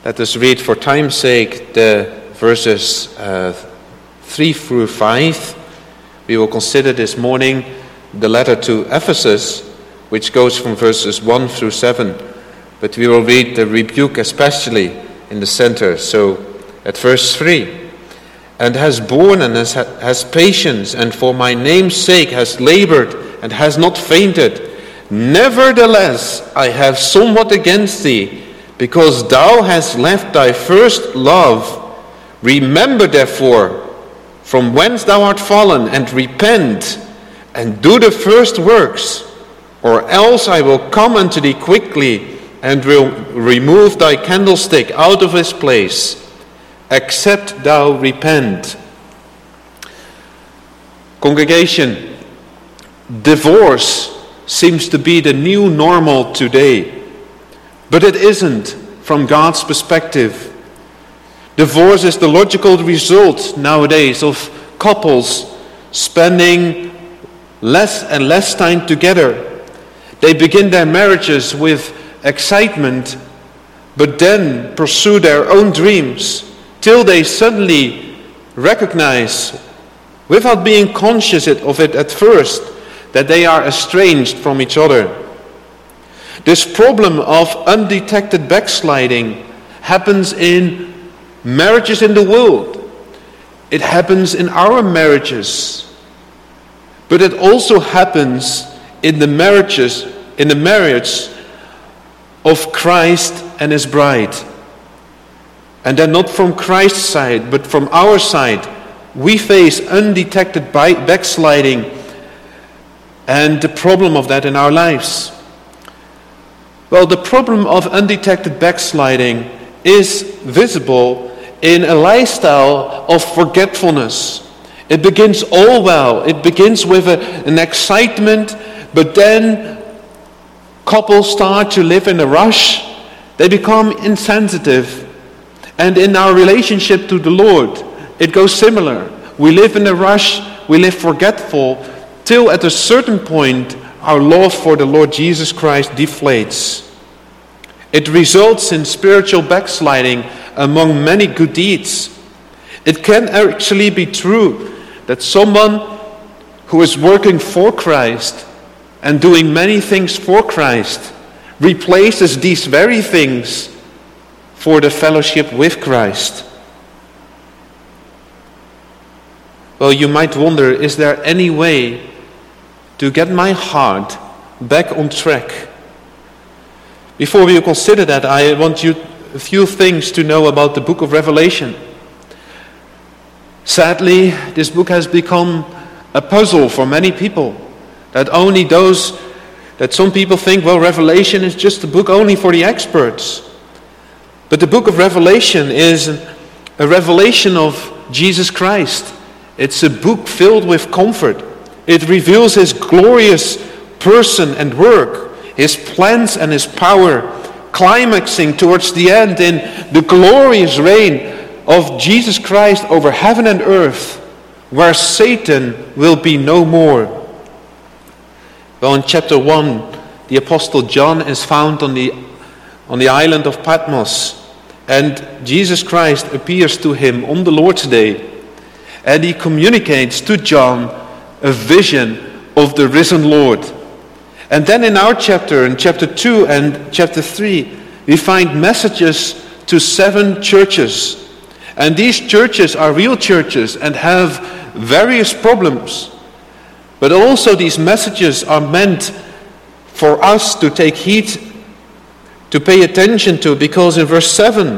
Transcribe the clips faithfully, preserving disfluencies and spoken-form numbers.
Let us read for time's sake the verses uh, three through five. We will consider this morning the letter to Ephesus, which goes from verses one through seven. But we will read the rebuke especially in the center. So at verse three, and has borne and has, has patience, and for my name's sake has labored and has not fainted. Nevertheless, I have somewhat against thee, because thou hast left thy first love. Remember therefore from whence thou art fallen, and repent, and do the first works, or else I will come unto thee quickly, and will remove thy candlestick out of his place, except thou repent. Congregation, divorce seems to be the new normal today, but it isn't from God's perspective. Divorce is the logical result nowadays of couples spending less and less time together. They begin their marriages with excitement, but then pursue their own dreams till they suddenly recognize, without being conscious of it at first, that they are estranged from each other. This problem of undetected backsliding happens in marriages in the world. It happens in our marriages. But it also happens in the marriages, in the marriage of Christ and his bride. And then not from Christ's side, but from our side, we face undetected backsliding and the problem of that in our lives. Well, the problem of undetected backsliding is visible in a lifestyle of forgetfulness. It begins all well. It begins with a, an excitement, but then couples start to live in a rush. They become insensitive. And in our relationship to the Lord, it goes similar. We live in a rush, we live forgetful, till at a certain point our love for the Lord Jesus Christ deflates. It results in spiritual backsliding among many good deeds. It can actually be true that someone who is working for Christ and doing many things for Christ replaces these very things for the fellowship with Christ. Well, you might wonder, is there any way to get my heart back on track? Before we consider that, I want you a few things to know about the book of Revelation. Sadly, this book has become a puzzle for many people. That only those, that some people think, well, Revelation is just a book only for the experts. But the book of Revelation is a revelation of Jesus Christ. It's a book filled with comfort. It reveals his glorious person and work, his plans and his power, climaxing towards the end in the glorious reign of Jesus Christ over heaven and earth, where Satan will be no more. Well, in chapter one, the Apostle John is found on the, on the island of Patmos, and Jesus Christ appears to him on the Lord's Day, and he communicates to John a vision of the risen Lord. And then in our chapter, in chapter two and chapter three, we find messages to seven churches. And these churches are real churches and have various problems. But also these messages are meant for us to take heed, to pay attention to, because in verse seven,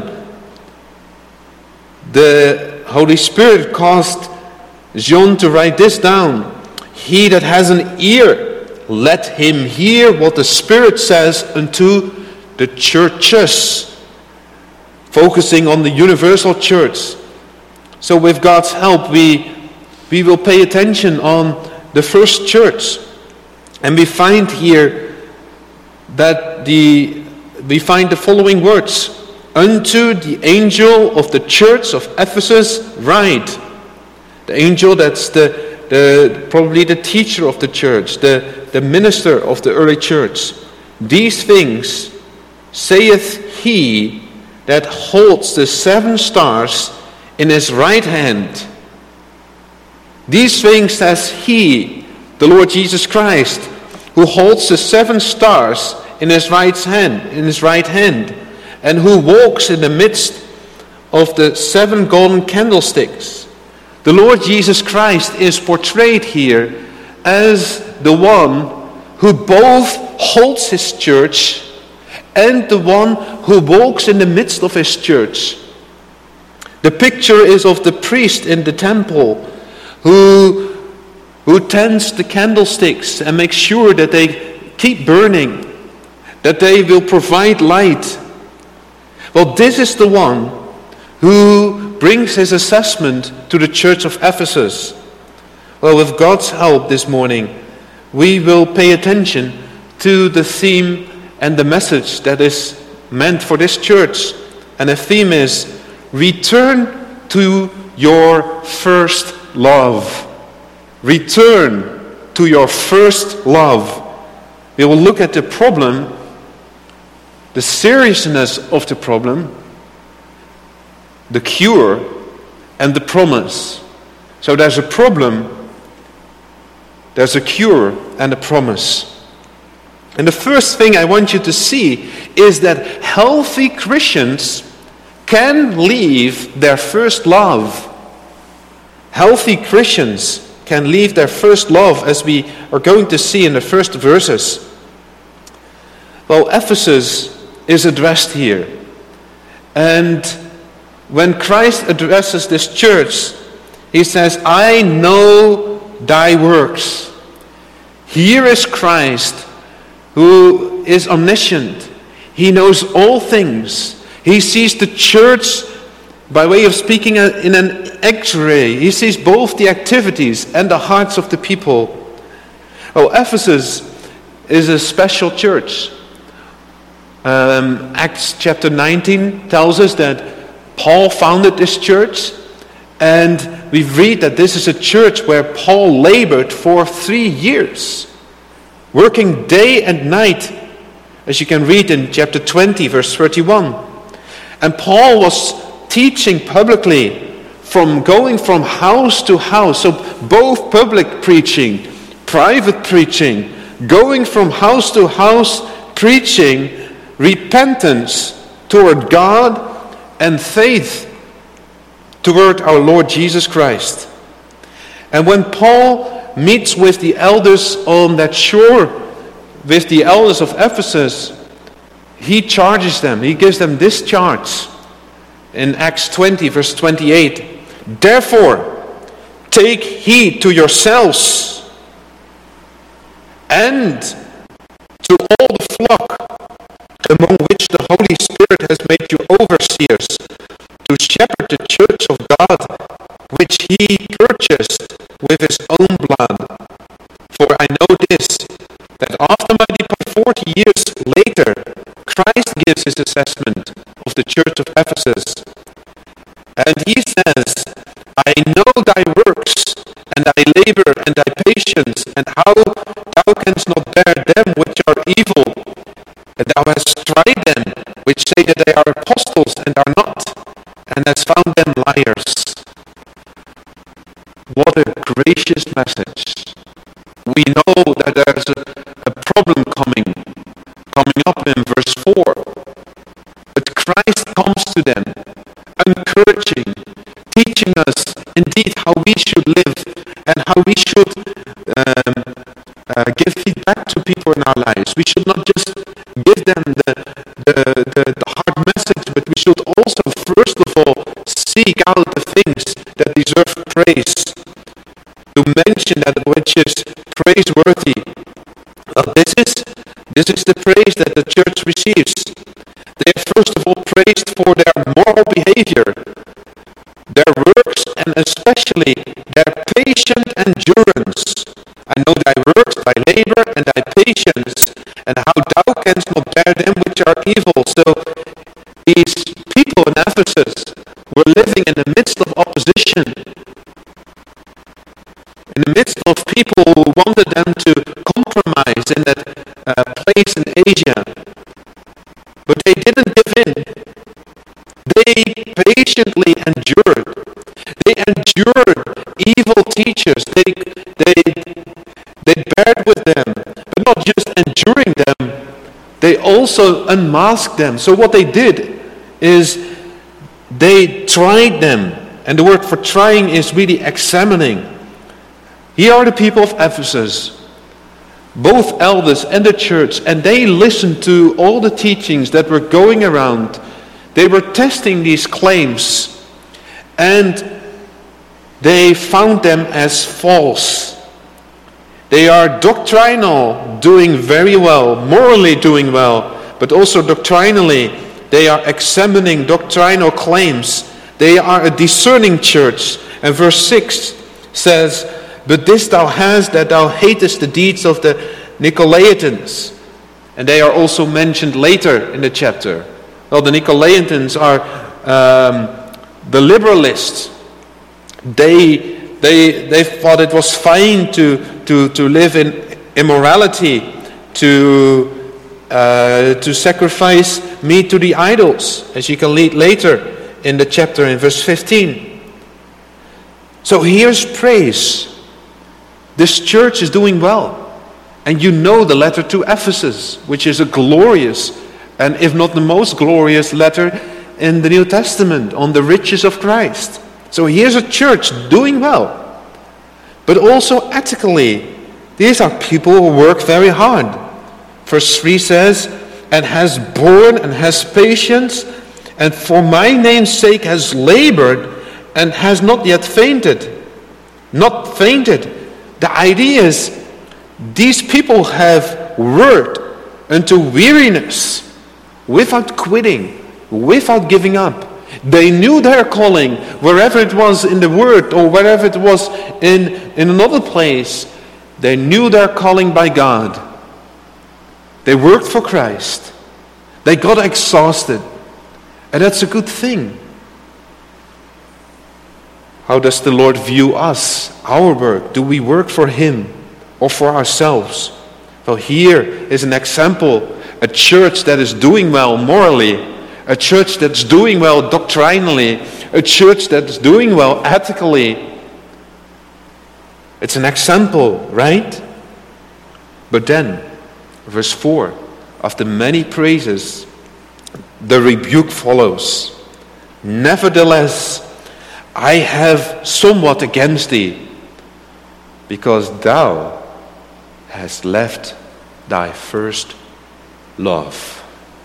the Holy Spirit caused John to write this down. He that has an ear, let him hear what the Spirit says unto the churches. Focusing on the universal church. So with God's help, we, we will pay attention on the first church. And we find here that the, we find the following words. Unto the angel of the church of Ephesus write. The angel, that's the, the probably the teacher of the church, the, the minister of the early church. These things saith he that holds the seven stars in his right hand. These things says he, the Lord Jesus Christ, who holds the seven stars in his right hand, in his right hand, and who walks in the midst of the seven golden candlesticks. The Lord Jesus Christ is portrayed here as the one who both holds his church and the one who walks in the midst of his church. The picture is of the priest in the temple who, who tends the candlesticks and makes sure that they keep burning, that they will provide light. Well, this is the one who brings his assessment to the church of Ephesus. Well, with God's help this morning, we will pay attention to the theme and the message that is meant for this church. And the theme is, return to your first love. Return to your first love. We will look at the problem, the seriousness of the problem, the cure, and the promise. So there's a problem, there's a cure, and a promise. And the first thing I want you to see is that healthy Christians can leave their first love. Healthy Christians can leave their first love, as we are going to see in the first verses. Well, Ephesus is addressed here. And when Christ addresses this church, he says, I know thy works. Here is Christ, who is omniscient. He knows all things. He sees the church, by way of speaking, in an X-ray. He sees both the activities and the hearts of the people. Oh, Ephesus is a special church. Um, Acts chapter nineteen tells us that Paul founded this church, and we read that this is a church where Paul labored for three years. Working day and night, as you can read in chapter twenty, verse thirty-one. And Paul was teaching publicly, from going from house to house. So both public preaching, private preaching, going from house to house, preaching repentance toward God and faith toward our Lord Jesus Christ. And when Paul meets with the elders on that shore, with the elders of Ephesus, he charges them, he gives them this charge in Acts twenty, verse twenty-eight. Therefore, take heed to yourselves and to all the flock among which the Holy Spirit has made you overseers, to shepherd the church of God, which he purchased with his own blood. For I know this, that after my departure forty years later, Christ gives his assessment of the church of Ephesus. And he says, I know thy works, and thy labor, and thy patience, and how thou canst not bear them which are evil, and thou hast tried them which say that they are apostles and are not, and hast found them liars. What a gracious message. We know that there's a, a problem coming, coming up in verse four. But Christ comes to them, encouraging, teaching us indeed how we should live and how we should um, uh, give feedback to people in our lives. We should not just give them the, the, the, the hard message, but we should also, first of all, seek out the things that deserve praise. To mention that which is praiseworthy. Well, this is this is the praise that the church receives. They are first of all praised for their moral behavior, their works, and especially their patient endurance. I know thy works, thy labor, and thy patience, and how thou canst not bear them which are evil. So these people in Ephesus were living in the midst of opposition, in the midst of people who wanted them to compromise in that uh, place in Asia. But they didn't give in. patiently endured. They endured evil teachers. They, they, they bared with them. But not just enduring them, they also unmasked them. So what they did is they tried them. And the word for trying is really examining. Here are the people of Ephesus, both elders and the church, and they listened to all the teachings that were going around. They were testing these claims, and they found them as false. They are doctrinal, doing very well, morally doing well, but also doctrinally, they are examining doctrinal claims. They are a discerning church. And verse six says, "But this thou hast, that thou hatest the deeds of the Nicolaitans." And they are also mentioned later in the chapter. Well, the Nicolaitans are um, the liberalists. They, they, they thought it was fine to, to, to live in immorality, to, uh, to sacrifice meat to the idols, as you can read later in the chapter in verse fifteen. So here's praise. This church is doing well. And you know the letter to Ephesus, which is a glorious, and if not the most glorious letter in the New Testament on the riches of Christ. So here's a church doing well. But also ethically, these are people who work very hard. Verse three says, "And has borne and has patience, and for my name's sake has labored, and has not yet fainted." Not fainted. The idea is, these people have worked unto weariness, without quitting, without giving up. They knew their calling, wherever it was in the Word or wherever it was in, in another place. They knew their calling by God. They worked for Christ. They got exhausted. And that's a good thing. How does the Lord view us, our work? Do we work for Him or for ourselves? Well, here is an example, a church that is doing well morally, a church that's doing well doctrinally, a church that's doing well ethically. It's an example, right? But then, verse four, after many praises, the rebuke follows. "Nevertheless, I have somewhat against thee, because thou hast left thy first love."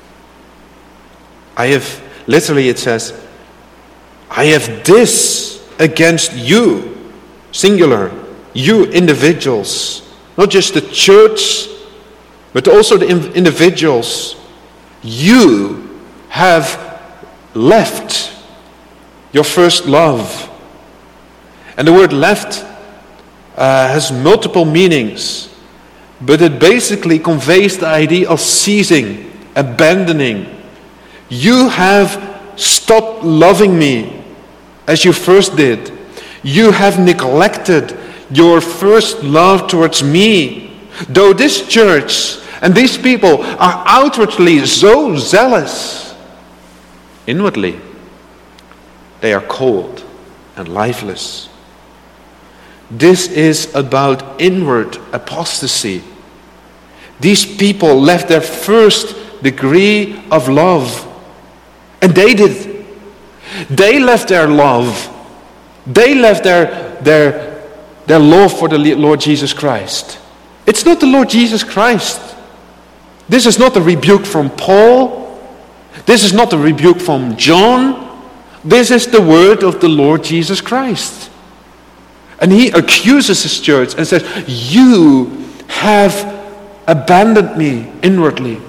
I have, literally it says, "I have this against you," singular, you individuals, not just the church, but also the individuals. You have left your first love. And the word left uh, has multiple meanings, but it basically conveys the idea of ceasing, abandoning. You have stopped loving me as you first did. You have neglected your first love towards me. Though this church and these people are outwardly so zealous, inwardly they are cold and lifeless. This is about inward apostasy. These people left their first degree of love. And they did. They left their love. They left their, their, their love for the Lord Jesus Christ. It's not the Lord Jesus Christ. This is not a rebuke from Paul. This is not a rebuke from John. This is the word of the Lord Jesus Christ. And he accuses his church and says, "You have abandoned me inwardly."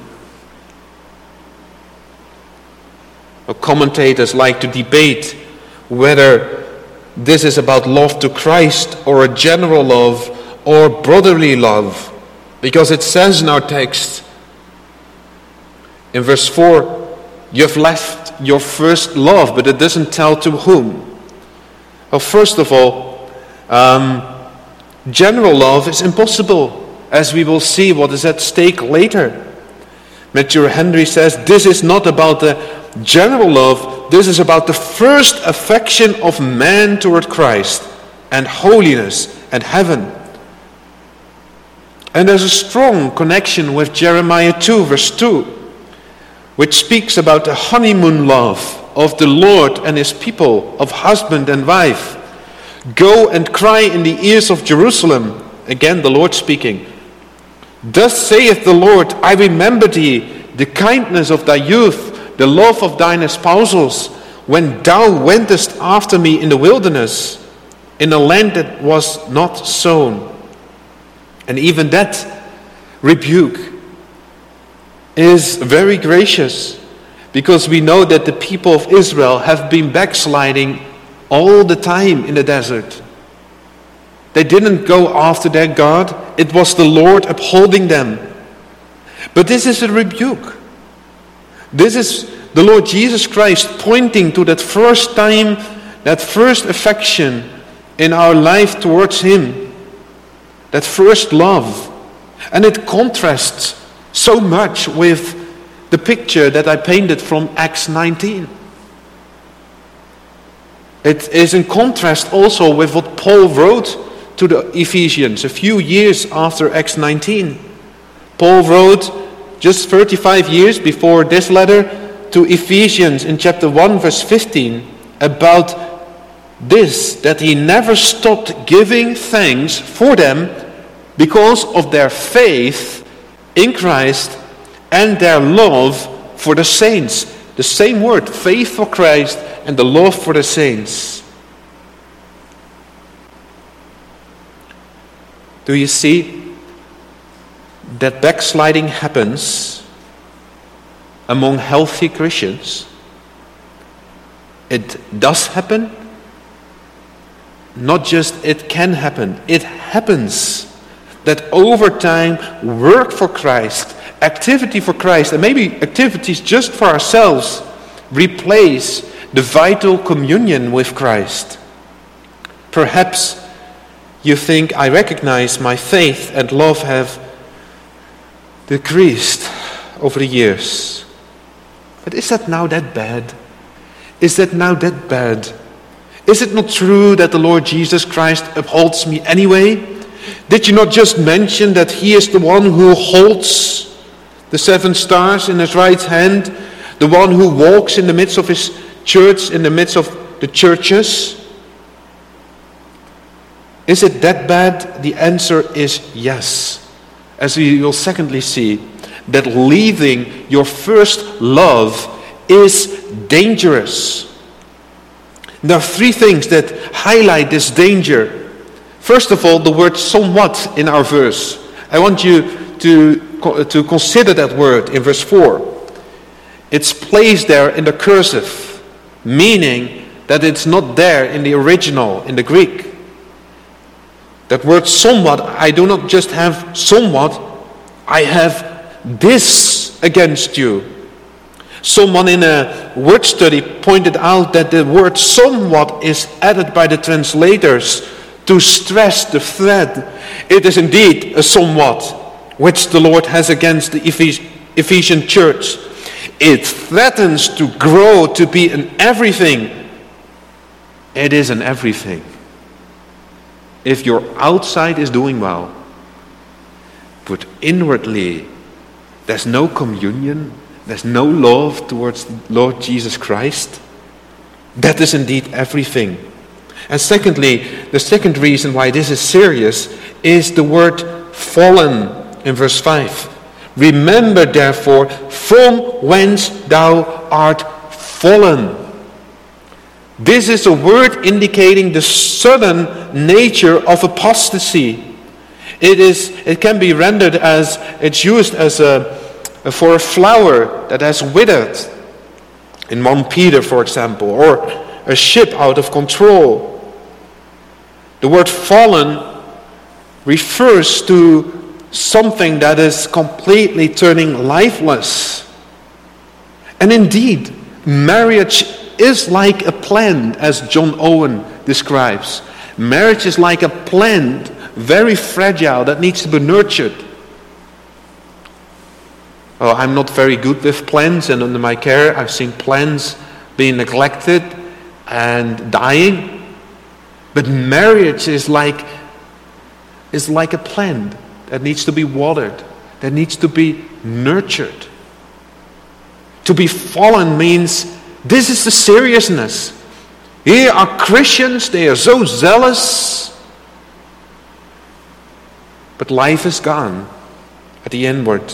Well, commentators like to debate whether this is about love to Christ or a general love or brotherly love. Because it says in our text, in verse four, "You have left your first love," but it doesn't tell to whom. Well, first of all, um, general love is impossible, as we will see what is at stake later. Matthew Henry says, "This is not about the general love, this is about the first affection of man toward Christ and holiness and heaven. And there's a strong connection with Jeremiah two, verse two, which speaks about the honeymoon love of the Lord and his people, of husband and wife. Go and cry in the ears of Jerusalem. Again, the Lord speaking. Thus saith the Lord, I remember thee, the kindness of thy youth, the love of thine espousals, when thou wentest after me in the wilderness, in a land that was not sown. And even that rebuke is very gracious, because we know that the people of Israel have been backsliding all the time in the desert. They didn't go after their God. It was the Lord upholding them. But this is a rebuke. This is the Lord Jesus Christ pointing to that first time, that first affection in our life towards Him, that first love. And it contrasts so much with the picture that I painted from Acts nineteen. It is in contrast also with what Paul wrote to the Ephesians a few years after Acts nineteen. Paul wrote just thirty-five years before this letter to Ephesians in chapter one, verse fifteen, about this, that he never stopped giving thanks for them because of their faith in Christ and their love for the saints. The same word, faith for Christ and the love for the saints. Do you see that backsliding happens among healthy Christians? It does happen. Not just it can happen, it happens. That over time, work for Christ, activity for Christ, and maybe activities just for ourselves, replace the vital communion with Christ. Perhaps you think, I recognize my faith and love have decreased over the years. But is that now that bad? Is that now that bad? Is it not true that the Lord Jesus Christ upholds me anyway? Did you not just mention that He is the one who holds the seven stars in His right hand, the one who walks in the midst of His church, in the midst of the churches? Is it that bad? The answer is yes. As we will secondly see, that leaving your first love is dangerous. There are three things that highlight this danger. First of all, the word somewhat in our verse. I want you to, to consider that word in verse four. It's placed there in the cursive, meaning that it's not there in the original, in the Greek. That word somewhat, I do not just have somewhat, I have this against you. Someone in a word study pointed out that the word somewhat is added by the translators to stress the thread. It is indeed a somewhat which the Lord has against the Ephesian church. It threatens to grow to be an everything. It is an everything. If your outside is doing well, but inwardly there's no communion, there's no love towards the Lord Jesus Christ, that is indeed everything. And secondly, the second reason why this is serious is the word fallen in verse five. Remember therefore from whence thou art fallen. This is a word indicating the sudden nature of apostasy. It is. It can be rendered as, it's used as a, for a flower that has withered, in First Peter, for example, or a ship out of control. The word fallen refers to something that is completely turning lifeless. And indeed, marriage is like a plant, as John Owen describes. Marriage is like a plant, very fragile, that needs to be nurtured. Oh, I'm not very good with plants, and under my care I've seen plants being neglected and dying. But marriage is like, is like a plant that needs to be watered, that needs to be nurtured. To be fallen means this is the seriousness. Here are Christians, they are so zealous, but life is gone at the inward.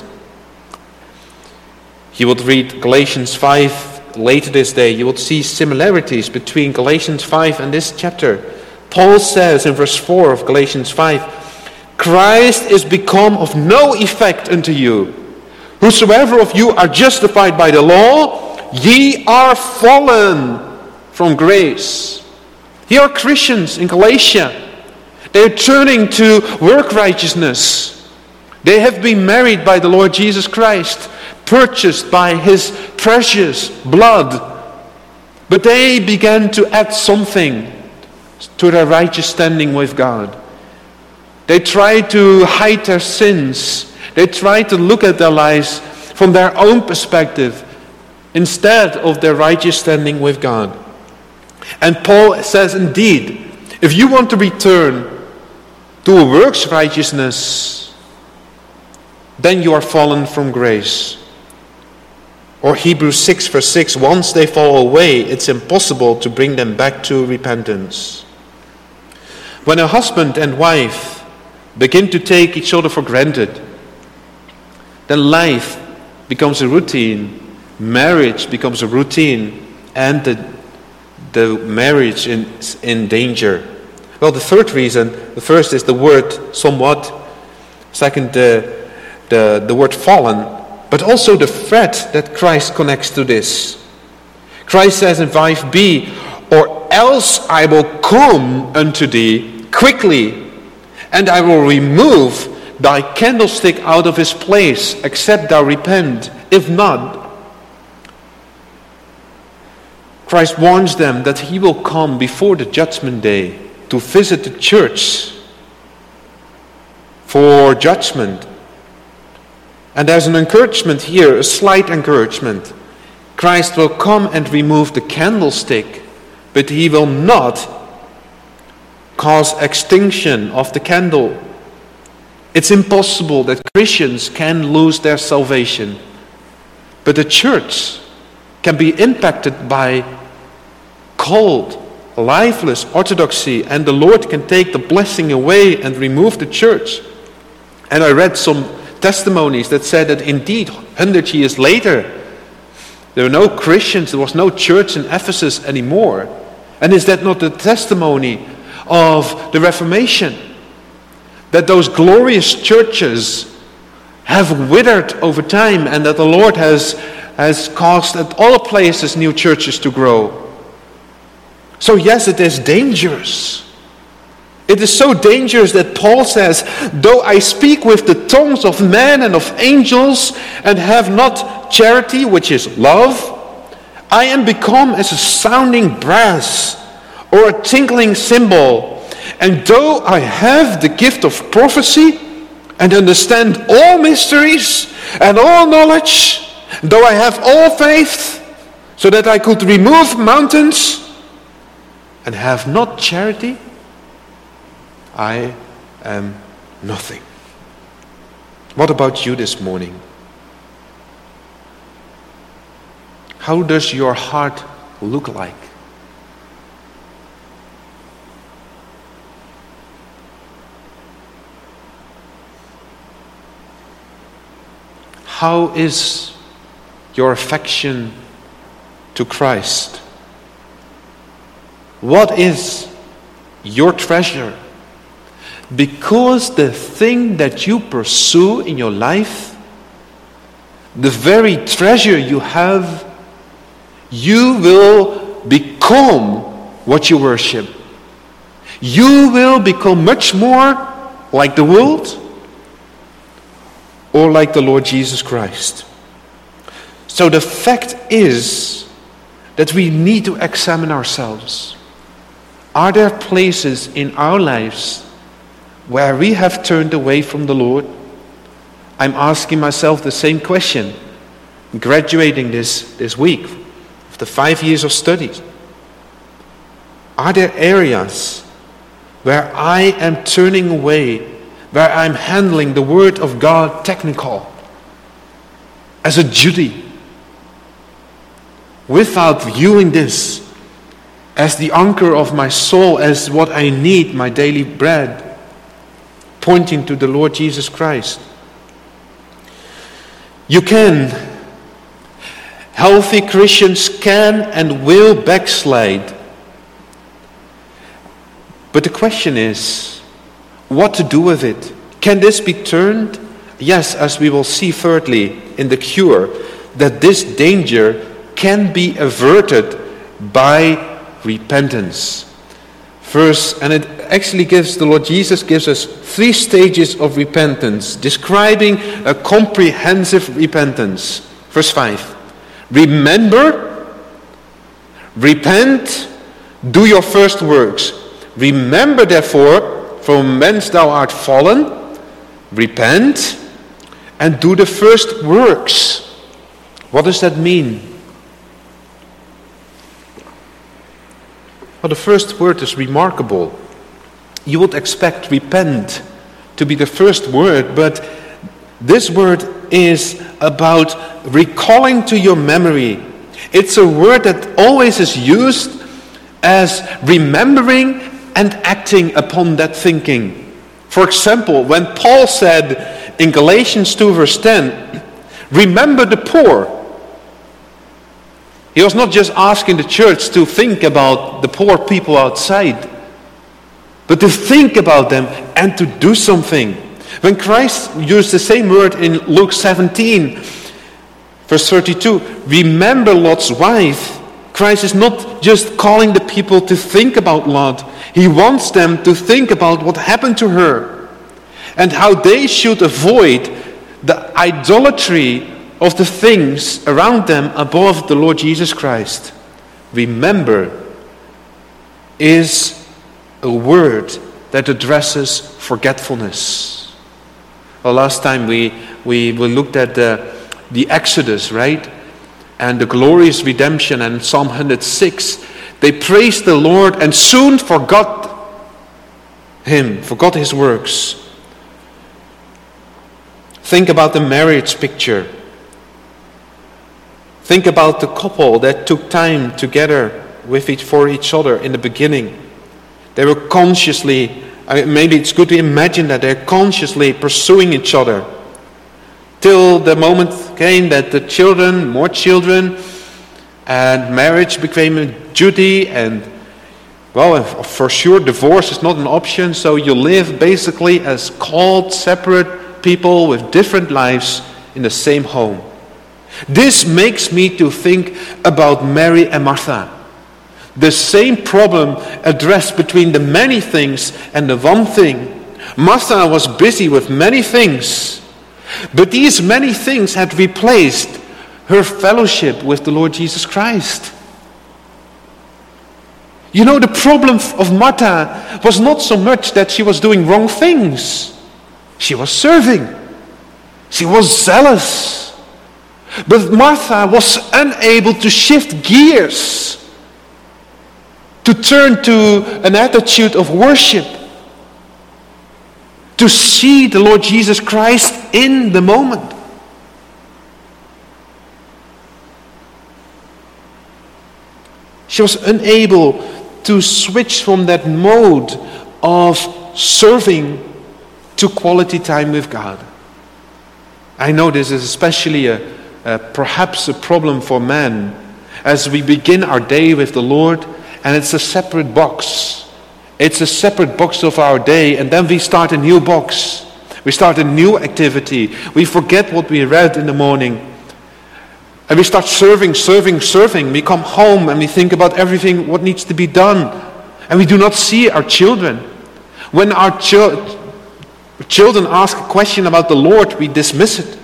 You would read Galatians five later this day. You would see similarities between Galatians five and this chapter. Paul says in verse four of Galatians five, Christ is become of no effect unto you. Whosoever of you are justified by the law, ye are fallen from grace. Here are Christians in Galatia. They're turning to work righteousness. They have been married by the Lord Jesus Christ, purchased by his precious blood. But they began to add something to their righteous standing with God. They tried to hide their sins. They tried to look at their lives from their own perspective instead of their righteous standing with God. And Paul says, indeed, if you want to return to a works righteousness, then you are fallen from grace. Or Hebrews six verse six, once they fall away, it's impossible to bring them back to repentance. When a husband and wife begin to take each other for granted, then life becomes a routine, marriage becomes a routine, and the, the marriage is in danger. Well, the third reason, the first is the word somewhat, second the, the, the word fallen, but also the threat that Christ connects to this. Christ says in five b, or else I will come unto thee quickly, and I will remove thy candlestick out of his place, except thou repent. If not, Christ warns them that he will come before the judgment day to visit the church for judgment. And there's an encouragement here, a slight encouragement. Christ will come and remove the candlestick, but he will not cause extinction of the candle. It's impossible that Christians can lose their salvation, but the church can be impacted by cold, lifeless orthodoxy, and the Lord can take the blessing away and remove the church. And I read some testimonies that said that indeed, one hundred years later, there were no Christians, there was no church in Ephesus anymore. And is that not the testimony of the Reformation? That those glorious churches have withered over time, and that the Lord has, has caused at all places new churches to grow. So yes, it is dangerous. It is so dangerous that Paul says, though I speak with the tongues of men and of angels and have not charity, which is love, I am become as a sounding brass or a tinkling cymbal. And though I have the gift of prophecy and understand all mysteries and all knowledge, though I have all faith so that I could remove mountains and have not charity, I am nothing. What about you this morning? How does your heart look like? How is your affection to Christ? What is your treasure? Because the thing that you pursue in your life, the very treasure you have, you will become what you worship. You will become much more like the world or like the Lord Jesus Christ. So the fact is that we need to examine ourselves. Are there places in our lives where we have turned away from the Lord? I'm asking myself the same question. I'm graduating this, this week of the five years of studies? Are there areas where I am turning away, where I'm handling the Word of God technical, as a duty, without viewing this as the anchor of my soul, as what I need, my daily bread, pointing to the Lord Jesus Christ? You can. Healthy Christians can and will backslide. But the question is, what to do with it? Can this be turned? Yes, as we will see thirdly in the cure, that this danger can be averted by repentance. Verse, and it actually gives, the Lord Jesus gives us three stages of repentance, describing a comprehensive repentance. Verse five, remember, repent, do your first works. Remember therefore, from whence thou art fallen, repent, and do the first works. What does that mean? Well, the first word is remarkable. You would expect repent to be the first word, but this word is about recalling to your memory. It's a word that always is used as remembering and acting upon that thinking. For example, when Paul said in Galatians two verse ten, remember the poor. He was not just asking the church to think about the poor people outside, but to think about them and to do something. When Christ used the same word in Luke seventeen, verse thirty-two, remember Lot's wife, Christ is not just calling the people to think about Lot. He wants them to think about what happened to her and how they should avoid the idolatry of the things around them above the Lord Jesus Christ. Remember is a word that addresses forgetfulness. Well, last time we, we, we looked at the, the Exodus, right? And the glorious redemption, and Psalm one hundred six, they praised the Lord and soon forgot Him, forgot His works. Think about the marriage picture. Think about the couple that took time together with each, for each other in the beginning. They were consciously, maybe it's good to imagine that they're consciously pursuing each other. Till the moment came that the children, more children, and marriage became a duty, and well, for sure divorce is not an option, so you live basically as called separate people with different lives in the same home. This makes me to think about Mary and Martha. The same problem addressed between the many things and the one thing. Martha was busy with many things, but these many things had replaced her fellowship with the Lord Jesus Christ. You know, the problem of Martha was not so much that she was doing wrong things. She was serving. She was zealous. But Martha was unable to shift gears, to turn to an attitude of worship, to see the Lord Jesus Christ in the moment. She was unable to switch from that mode of serving to quality time with God. I know this is especially a, a perhaps a problem for men as we begin our day with the Lord, and it's a separate box. It's a separate box of our day, and then we start a new box. We start a new activity. We forget what we read in the morning. And we start serving, serving, serving. We come home and we think about everything, what needs to be done. And we do not see our children. When our ch- children ask a question about the Lord, we dismiss it.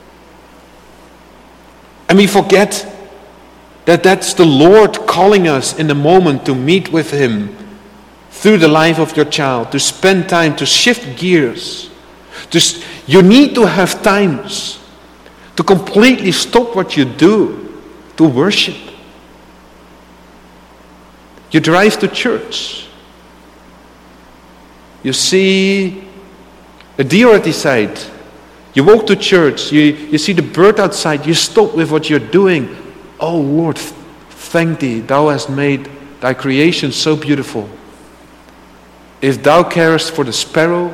And we forget that that's the Lord calling us in the moment to meet with Him through the life of your child, to spend time, to shift gears. Just, you need to have times to completely stop what you do, to worship. You drive to church. You see a deer at the side. You walk to church. You, you see the bird outside. You stop with what you're doing. Oh Lord, thank thee. Thou hast made thy creation so beautiful. If thou carest for the sparrow,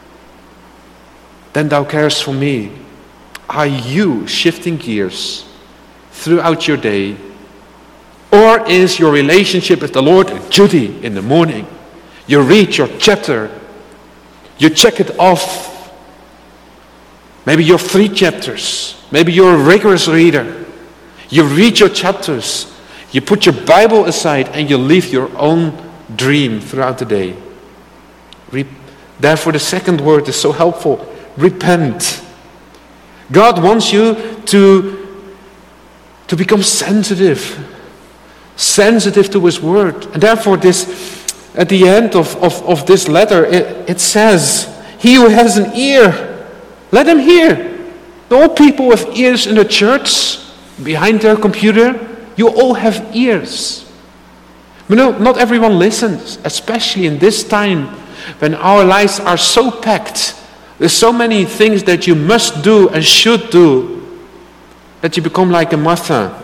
then thou carest for me. Are you shifting gears throughout your day? Or is your relationship with the Lord a duty in the morning? You read your chapter. You check it off. Maybe you're three chapters. Maybe you're a rigorous reader. You read your chapters. You put your Bible aside and you live your own dream throughout the day. Re- Therefore, the second word is so helpful. Repent. God wants you to, to become sensitive. Sensitive to His word. And therefore, this at the end of, of, of this letter, it, it says, he who has an ear, let him hear. All people with ears in the church, behind their computer, you all have ears. But no, not everyone listens, especially in this time when our lives are so packed. There's so many things that you must do and should do that you become like a Martha,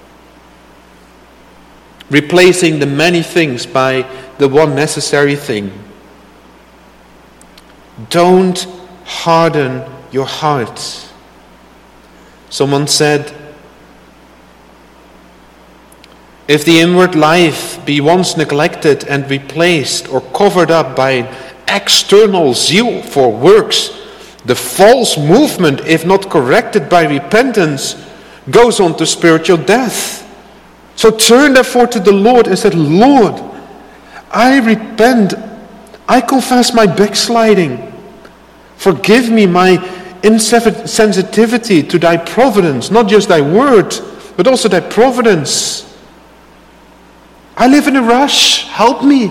replacing the many things by the one necessary thing. Don't harden your heart. Someone said, if the inward life be once neglected and replaced or covered up by external zeal for works, the false movement, if not corrected by repentance, goes on to spiritual death. So turn therefore to the Lord and say, Lord, I repent. I confess my backsliding. Forgive me my insensitivity to thy providence, not just thy word, but also thy providence. I live in a rush. Help me.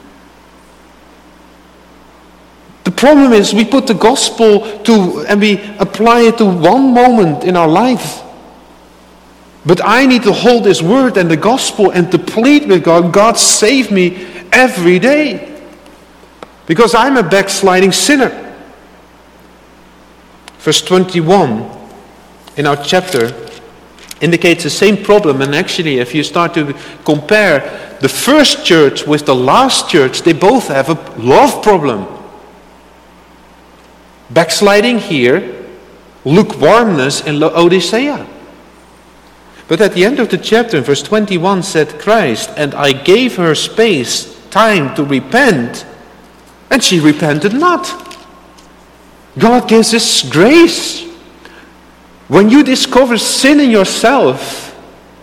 The problem is we put the gospel to and we apply it to one moment in our life. But I need to hold His word and the gospel and to plead with God, God, save me every day. Because I'm a backsliding sinner. Verse twenty-one in our chapter indicates the same problem. And actually, if you start to compare the first church with the last church, they both have a love problem. Backsliding here, lukewarmness in Laodicea. But at the end of the chapter, in verse twenty-one, said Christ, and I gave her space, time to repent, and she repented not. God gives us grace. When you discover sin in yourself,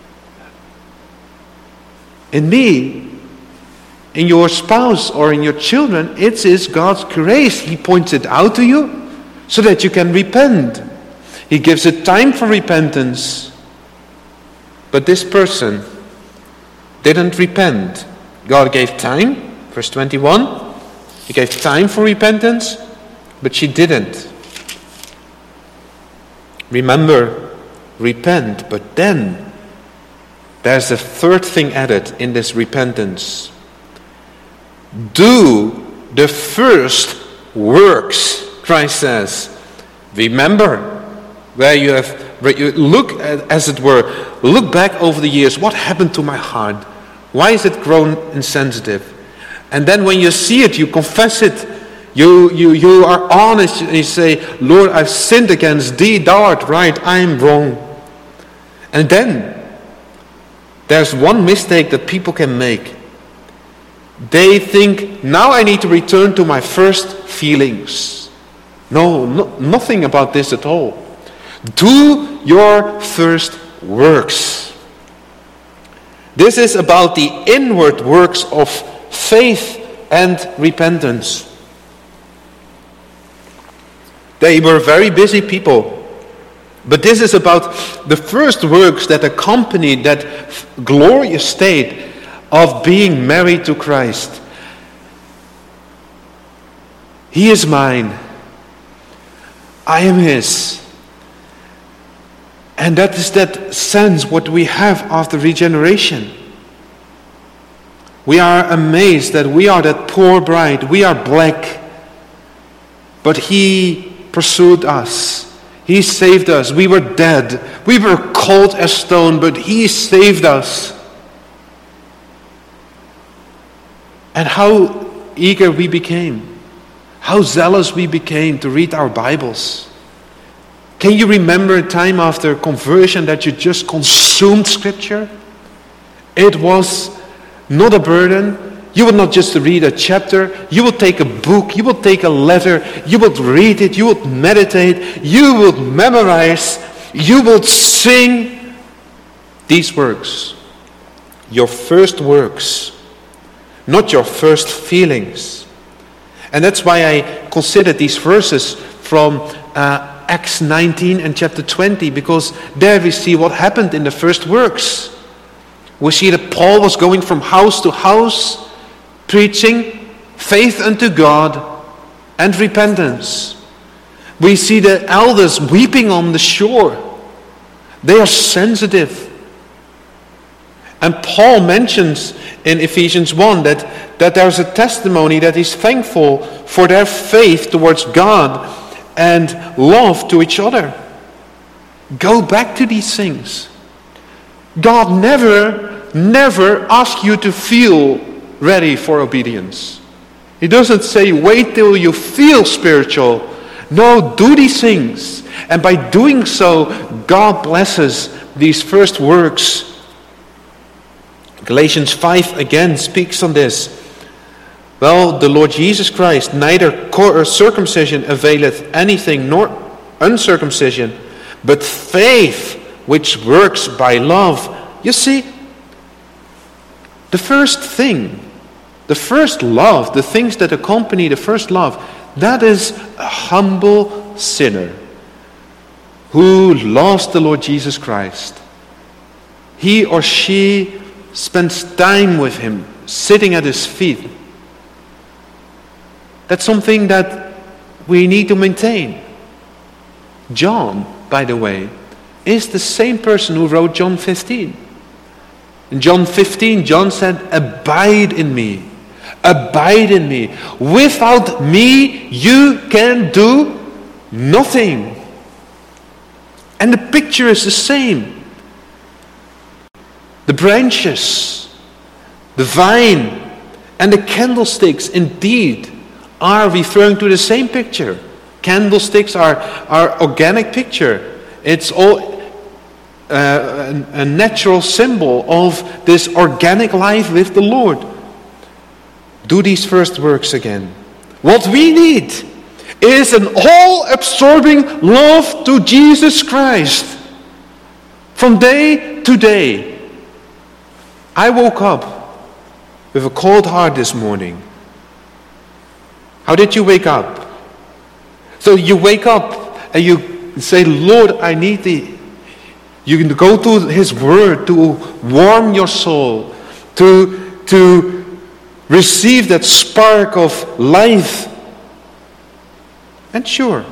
in me, in your spouse or in your children, it is God's grace. He points it out to you so that you can repent. He gives it time for repentance. But this person didn't repent. God gave time, verse twenty-one. He gave time for repentance, but she didn't. Remember, repent, but then there's a third thing added in this repentance. Do the first works, Christ says. Remember where you have, where you look at, as it were, look back over the years. What happened to my heart? Why is it grown insensitive? And then when you see it, you confess it. You, you, you are honest and you say, Lord, I've sinned against thee. Thou art right, I am wrong. And then there's one mistake that people can make. They think, now I need to return to my first feelings. No, no, nothing about this at all. Do your first works. This is about the inward works of faith and repentance. They were very busy people. But this is about the first works that accompany that glorious state of being married to Christ. He is mine. I am His. And that is that sense what we have after regeneration. We are amazed that we are that poor bride. We are black. But he pursued us. He saved us. We were dead. We were cold as stone, but he saved us. And how eager we became. How zealous we became to read our Bibles. Can you remember a time after conversion that you just consumed Scripture? It was not a burden. You would not just read a chapter. You would take a book. You would take a letter. You would read it. You would meditate. You would memorize. You would sing these works. Your first works. Not your first feelings. And that's why I consider these verses from uh, Acts nineteen and chapter twenty. Because there we see what happened in the first works. We see that Paul was going from house to house, preaching faith unto God and repentance. We see the elders weeping on the shore. They are sensitive. And Paul mentions in Ephesians one that, that there's a testimony that he's thankful for their faith towards God and love to each other. Go back to these things. God never, never asks you to feel ready for obedience. He doesn't say, wait till you feel spiritual. No, do these things. And by doing so, God blesses these first works. Galatians five again speaks on this. Well, the Lord Jesus Christ, neither circumcision availeth anything, nor uncircumcision, but faith which works by love. You see, the first thing, the first love, the things that accompany the first love, that is a humble sinner who loves the Lord Jesus Christ. He or she spends time with him, sitting at his feet. That's something that we need to maintain. John, by the way, is the same person who wrote John fifteen. In John fifteen, John said, abide in me. Abide in me. Without me, you can do nothing. And the picture is the same. The branches, the vine, and the candlesticks indeed are referring to the same picture. Candlesticks are our organic picture. It's all uh, a, a natural symbol of this organic life with the Lord. Do these first works again. What we need is an all-absorbing love to Jesus Christ. From day to day. I woke up with a cold heart this morning. How did you wake up? So you wake up and you say, Lord, I need thee. You can go to his word to warm your soul, to, to receive that spark of life. And sure,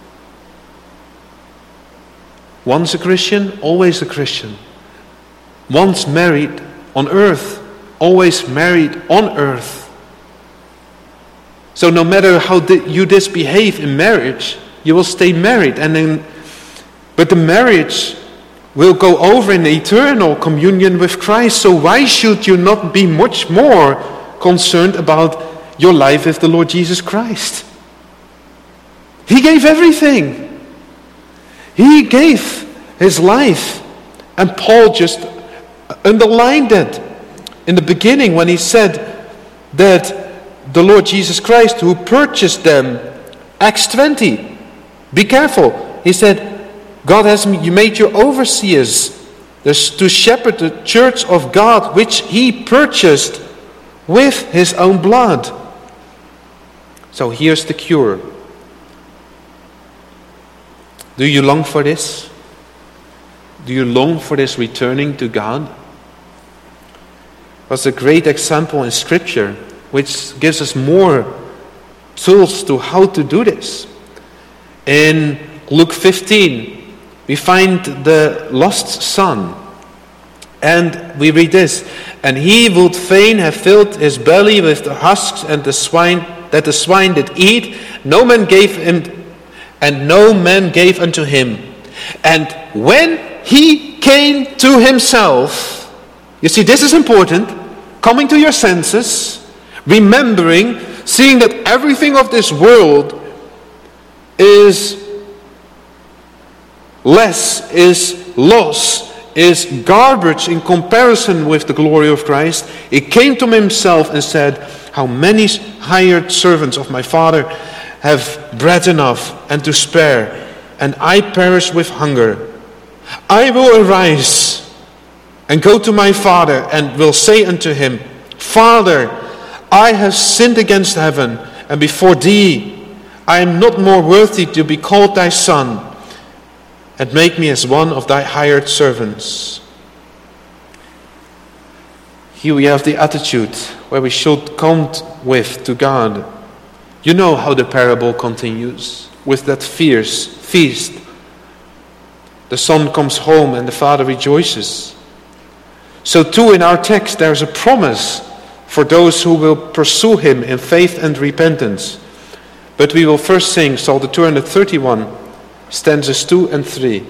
once a Christian, always a Christian. Once married on earth, always married on earth. So no matter how you misbehave in marriage, you will stay married. And then, but the marriage will go over in eternal communion with Christ. So why should you not be much more concerned about your life with the Lord Jesus Christ? He gave everything. He gave his life. And Paul just underlined that in the beginning when he said that the Lord Jesus Christ who purchased them, Acts twenty. Be careful. He said, God has made you overseers to shepherd the church of God which he purchased with his own blood. So here's the cure. Do you long for this? Do you long for this returning to God? There's a great example in Scripture which gives us more tools to how to do this. In Luke fifteen, we find the lost son. And we read this. and he would fain have filled his belly with the husks and the swine that the swine did eat. No man gave him, and no man gave unto him. And when he came to himself, you see, this is important, coming to your senses, remembering, seeing that everything of this world is less, is loss, is garbage in comparison with the glory of Christ. He came to himself and said, how many hired servants of my father have bread enough and to spare, and I perish with hunger. I will arise and go to my father, and will say unto him, Father, I have sinned against heaven, and before thee. I am not more worthy to be called thy son, and make me as one of thy hired servants. Here we have the attitude where we should come with to God. You know how the parable continues, with that fierce feast. The son comes home and the father rejoices. So too in our text there's a promise for those who will pursue him in faith and repentance. But we will first sing Psalm two hundred thirty-one, stanzas two and three.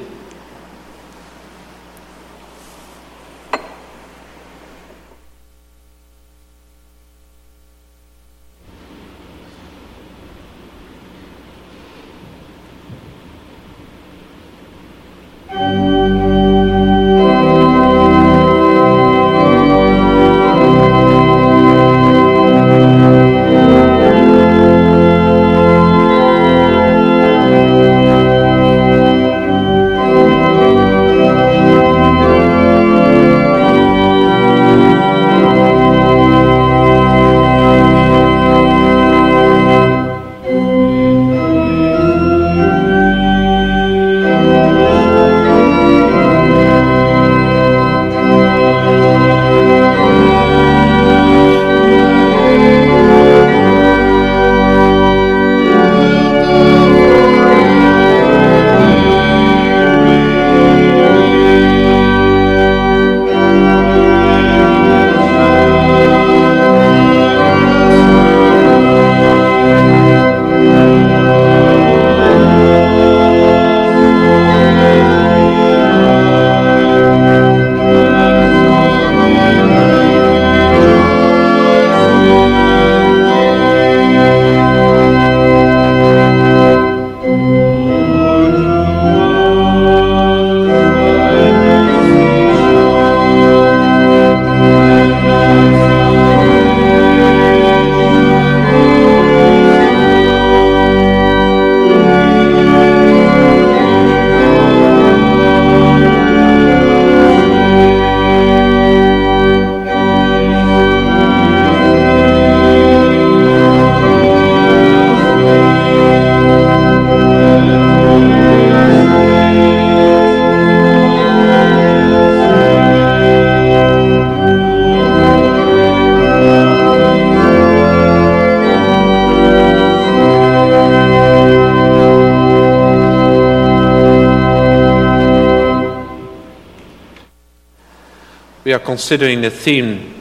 We are considering the theme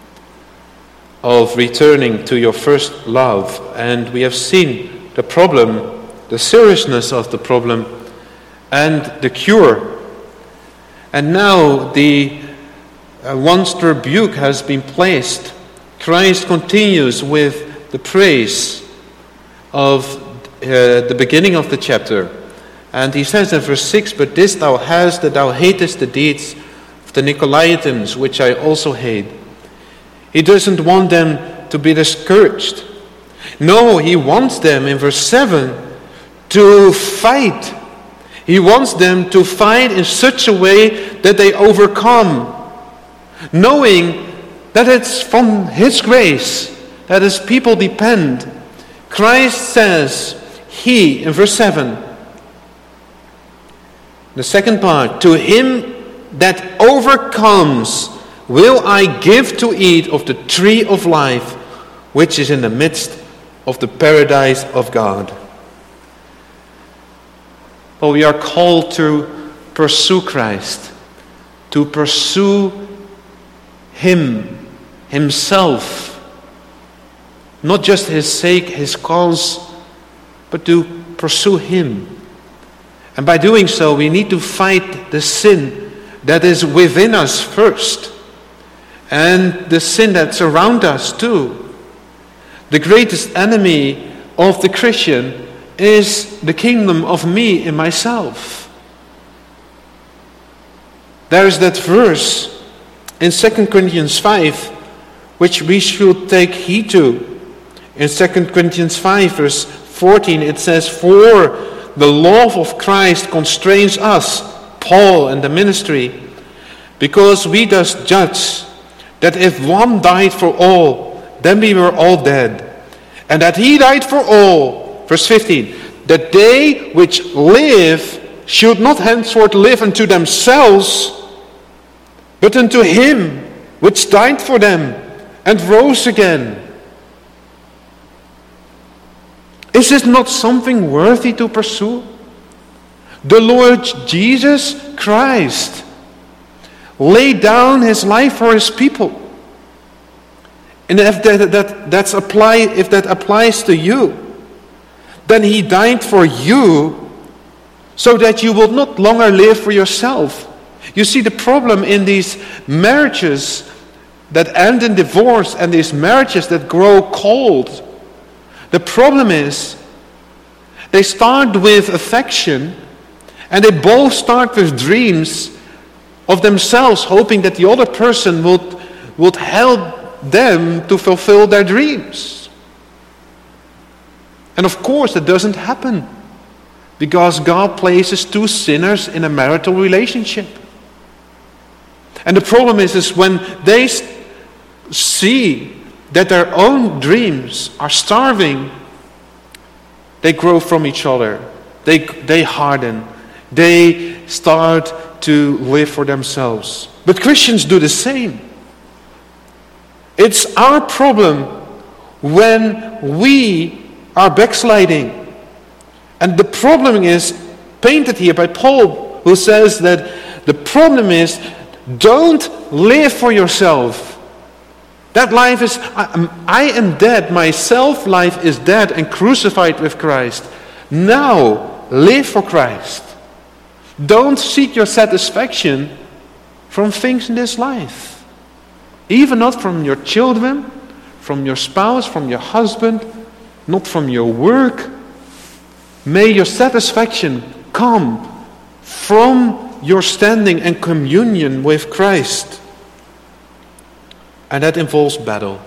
of returning to your first love, and we have seen the problem, the seriousness of the problem, and the cure. And now the uh, once the rebuke has been placed, Christ continues with the praise of uh, the beginning of the chapter. And he says in verse six, but this thou hast, that thou hatest the deeds of the Nicolaitans, which I also hate. He doesn't want them to be discouraged. No, he wants them, in verse seven, to fight. He wants them to fight in such a way that they overcome, knowing that it's from his grace that his people depend. Christ says, he, in verse seven, the second part, to him that overcomes will I give to eat of the tree of life, which is in the midst of the paradise of God. Well, we are called to pursue Christ, to pursue Him, Himself. Not just His sake, His cause, but to pursue Him. And by doing so, we need to fight the sin that is within us first. And the sin that's around us too. The greatest enemy of the Christian is the kingdom of me and myself. There is that verse in Second Corinthians five, which we should take heed to. In Second Corinthians five, verse fourteen, it says, "For the love of Christ constrains us," Paul and the ministry, "because we thus judge that if one died for all, then we were all dead. And that He died for all," verse fifteen, "that they which live should not henceforth live unto themselves, but unto Him which died for them and rose again." Is this not something worthy to pursue? The Lord Jesus Christ laid down His life for His people. And if that, that, that's apply, if that applies to you, then He died for you so that you will not longer live for yourself. You see, the problem in these marriages that end in divorce and these marriages that grow cold, the problem is they start with affection and they both start with dreams of themselves, hoping that the other person would, would help them to fulfill their dreams. And of course it doesn't happen because God places two sinners in a marital relationship. And the problem is, is when they see that their own dreams are starving, they grow from each other. They, they harden. They start to live for themselves. But Christians do the same. It's our problem when we are backsliding. And the problem is painted here by Paul, who says that the problem is, don't live for yourself. That life is, I, I am dead, my self-life is dead and crucified with Christ. Now, live for Christ. Don't seek your satisfaction from things in this life. Even not from your children, from your spouse, from your husband, not from your work. May your satisfaction come from your standing and communion with Christ. And that involves battle.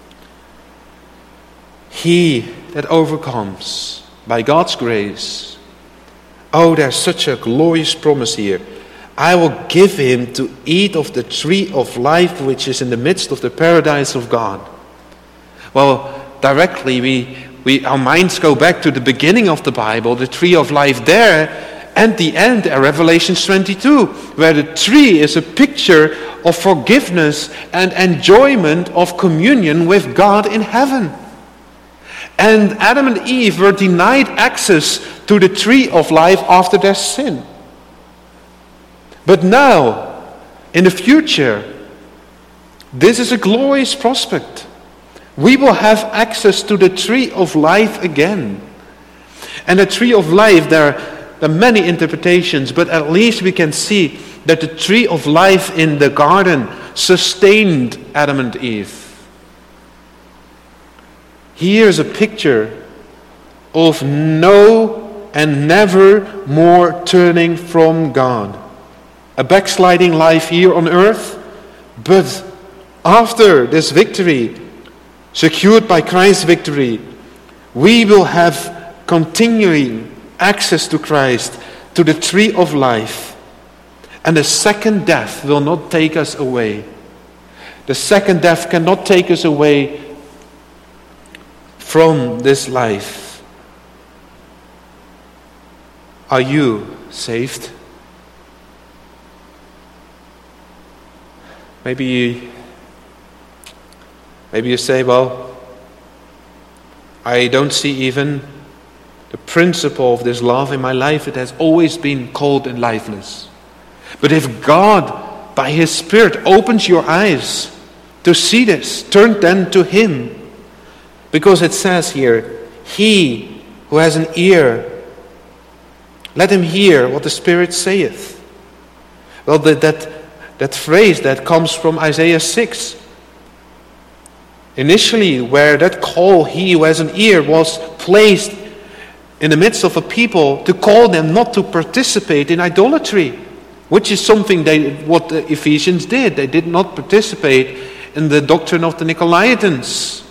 He that overcomes by God's grace. Oh, there's such a glorious promise here. I will give him to eat of the tree of life which is in the midst of the paradise of God. Well, directly we, we our minds go back to the beginning of the Bible, the tree of life there, and the end at Revelation twenty-two, where the tree is a picture of forgiveness and enjoyment of communion with God in heaven. And Adam and Eve were denied access to the tree of life after their sin. But now, in the future, this is a glorious prospect. We will have access to the tree of life again. And the tree of life, there are many interpretations, but at least we can see that the tree of life in the garden sustained Adam and Eve. Here is a picture of no and never more turning from God. A backsliding life here on earth, but after this victory, secured by Christ's victory, we will have continuing access to Christ, to the tree of life. And the second death will not take us away. The second death cannot take us away from this life. Are you saved? Maybe you, maybe you say, well, I don't see even the principle of this love in my life. It has always been cold and lifeless. But if God, by His Spirit, opens your eyes to see this. Turn then to him. Because it says here, he who has an ear, let him hear what the Spirit saith. Well, that, that, that phrase that comes from Isaiah six. Initially, where that call, he who has an ear, was placed in the midst of a people to call them not to participate in idolatry, which is something they, what the Ephesians did. They did not participate in the doctrine of the Nicolaitans.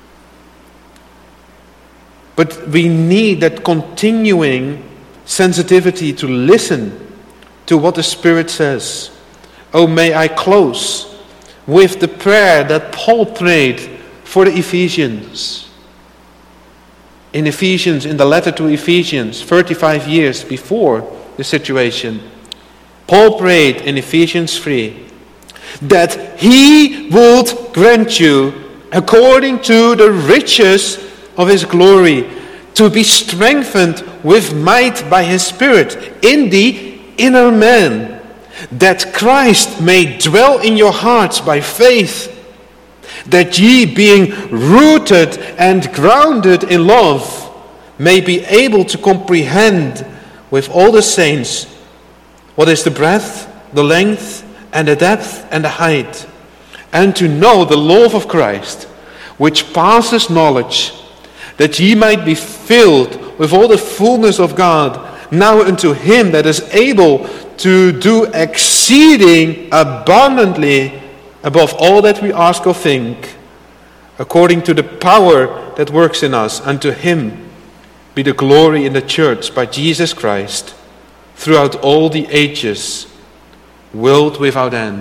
But we need that continuing sensitivity to listen to what the Spirit says. Oh, may I close with the prayer that Paul prayed for the Ephesians. In Ephesians, in the letter to Ephesians, thirty-five years before the situation, Paul prayed in Ephesians three that he would grant you, according to the riches of his glory, to be strengthened with might by his Spirit in the inner man, that Christ may dwell in your hearts by faith, that ye, being rooted and grounded in love, may be able to comprehend with all the saints what is the breadth, the length, and the depth, and the height, and to know the love of Christ, which passes knowledge, that ye might be filled with all the fullness of God. Now unto him that is able to do exceeding abundantly above all that we ask or think, according to the power that works in us, unto him be the glory in the church by Jesus Christ, throughout all the ages, world without end.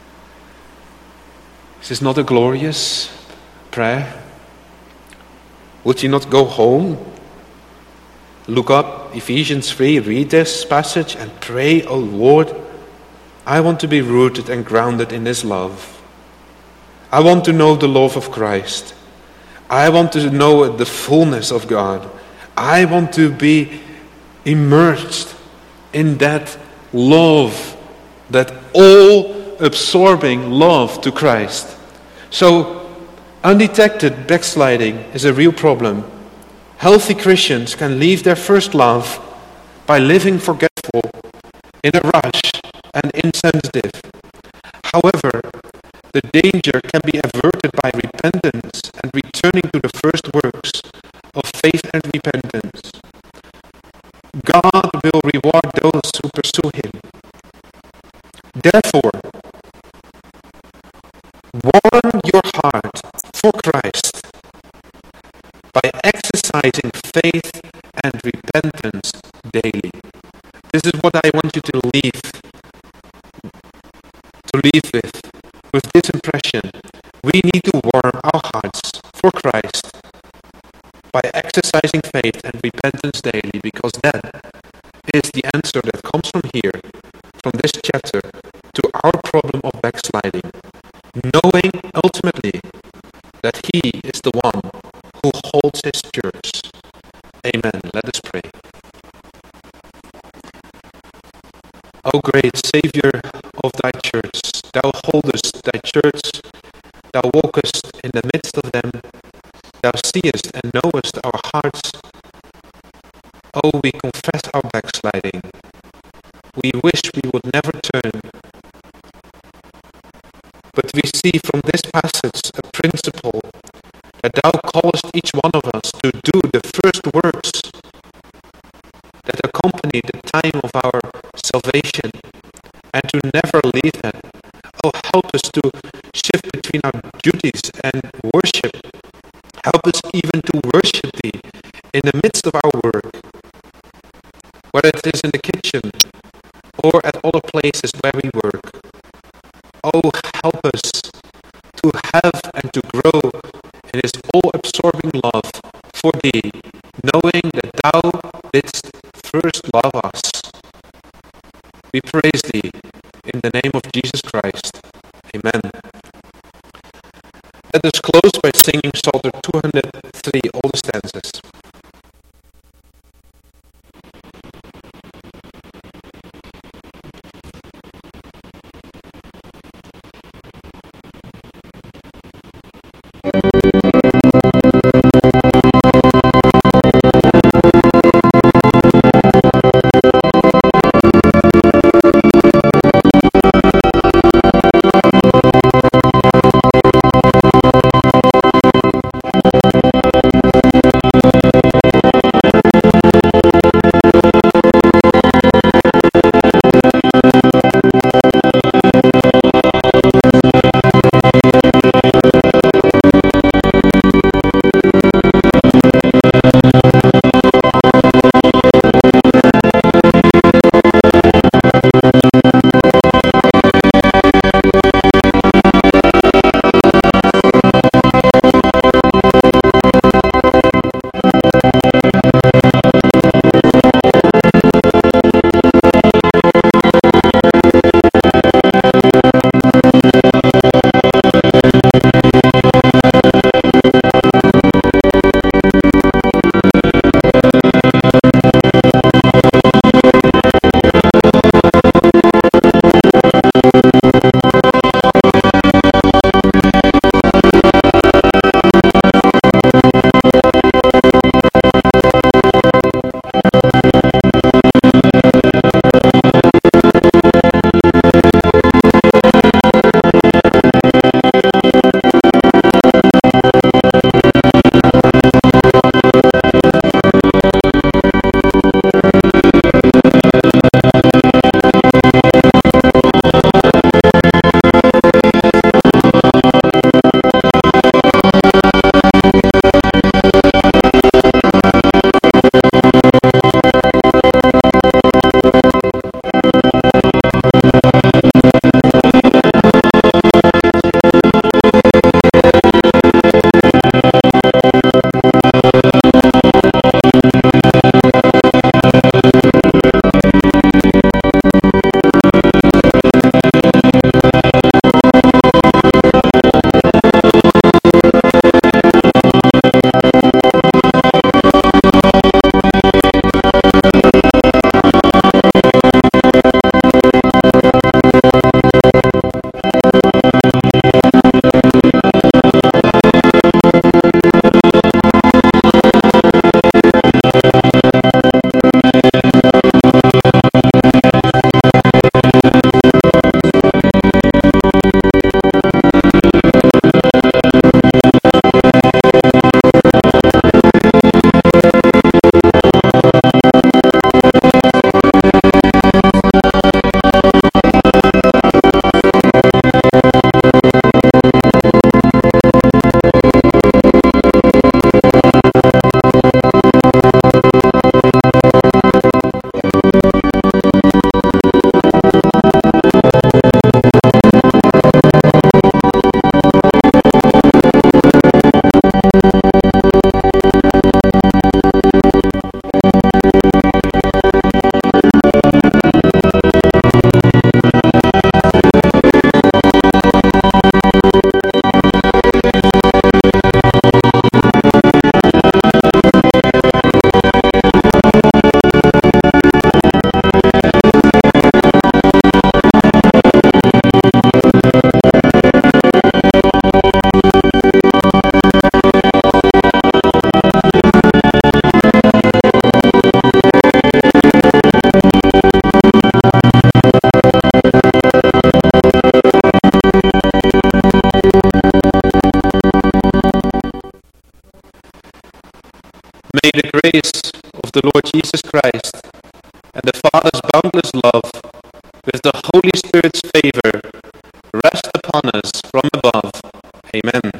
Is this not a glorious prayer? Would you not go home, look up Ephesians three, read this passage and pray, oh Lord, I want to be rooted and grounded in this love. I want to know the love of Christ. I want to know the fullness of God. I want to be immersed in that love, that all-absorbing love to Christ. So, undetected backsliding is a real problem. Healthy Christians can leave their first love by living forgetful, in a rush, and insensitive. However, the danger can be averted by repentance and returning to the first works of faith and repentance. God will reward those who pursue him. Therefore, warm your heart for Christ by exercising faith and repentance daily. This is what I want you to leave, to leave with, with this impression. We need to warm our hearts for Christ by exercising faith and repentance daily, because that is the answer that comes from here, from this chapter, to our problem of backsliding. Knowing ultimately that he is the one who holds his church. Amen. Let us pray. O great Saviour of thy church, thou holdest thy church, thou walkest in the midst of them, thou seest and knowest our hearts. Oh, we confess our backsliding. We wish we would never turn. But we see from this passage a principle that thou callest each one of us to do the first works that accompany the time of our salvation, and to never leave that. Oh, help us to shift between our duties and worship. Help us even to worship thee in the midst of our work, whether it is in the kitchen or at other places where we work. Oh, help us to have and to grow in this all-absorbing love for thee, knowing that thou didst first love us. We praise thee in the name of Jesus Christ. Amen. Let us close by singing Psalter two hundred three, all the stanzas. grace of the Lord Jesus Christ and the Father's boundless love, with the Holy Spirit's favor, rest upon us from above. Amen.